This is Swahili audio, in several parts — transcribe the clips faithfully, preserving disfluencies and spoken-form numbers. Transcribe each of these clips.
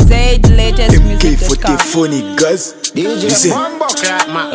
Zay the latest M music K dot forty com. funny guys. D J Listen. Bumbo Clap man.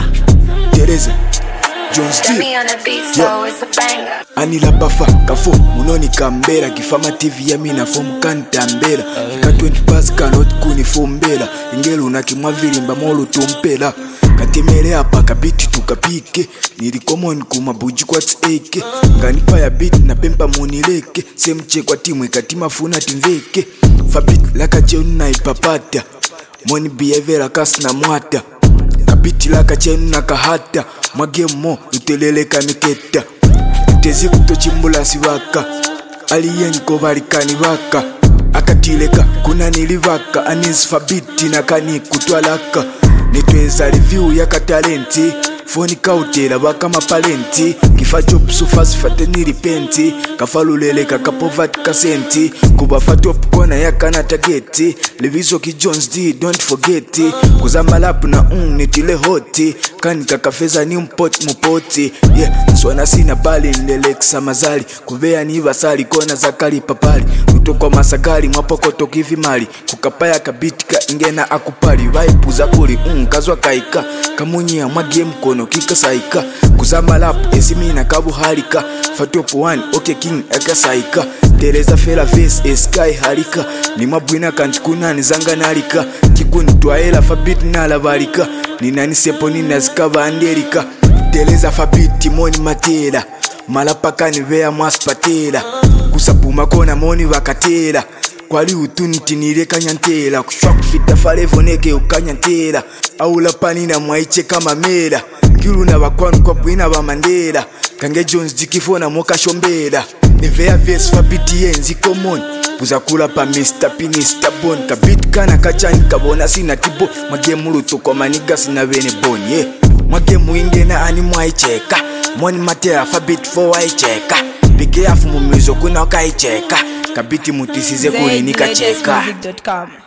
Teresa John Steve Me on the beat, so it's a banger. Anila bafa kafo munoni kambera kifama T V ya mina fomu kantambera ka twenty pass cannot kunifombera ingelo nakimwa vilimba molo tumpera katemere apa kabiti tukapike nilikomoni kumabuji kwa tseke nganipa ya beat na pempa munileke semche kwa timu ikatima funa timveke fabit laka jenu na ipapata moni behavior kasna mwata kabiti laka chenu na kahata magemo uteleleka miketa tezi kutochimbula siwaka aliyen kovalikani waka akatileka kuna nilivaka anisfabiti na kani kutwalaka nitweza review ya katalenti foni kautela baka mapalenti kifacho psufasi fate nilipenti kafaluleleka kapovati kasenti kuba fatop kona ya kana tageti leviso ki Jones D don't forget kuzama lapu na un nitile hoti kani kakafeza ni mpoti mupoti yeah swana sina bali nileleksa mazali kuvea ni vasali kona zakali papali utoko masakali mwapokoto kivi mali kukapaya kabitika ingena akupali vaipuza kuli un kazwa kaika kamunyia mwagie mkono kika saika kuzama lapu esimina kabu harika fatopo one okay king eka saika Teresa fela face e sky harika ni mabwina kantikunani zanga nalika kikuni twaela fabit nala valika ni nani sepo nina zikava anderika Teresa fabit moni matela malapaka ni vea mwaspatela kusapuma kona moni vakatela kwali utuniti nileka nyantela kushwa kufita falevo neke ukanyantela aula panina mwaiche kama mera kilu na wakwanu kwa bwina wa mandela kange Jones dikifona moka shombela nivea vesi fabiti yenzi komoni uzakula pa mister P mister Bon kabit kana kachani kabona sina tibo magemu lutuko maniga sina vene boni yeah. Magemu ingena ani mwaicheka moni matera fabit fo waicheka pike afu mumizo kuna wakaicheka kabiti mutisize kuni nikacheka. Zay the latest music dot com.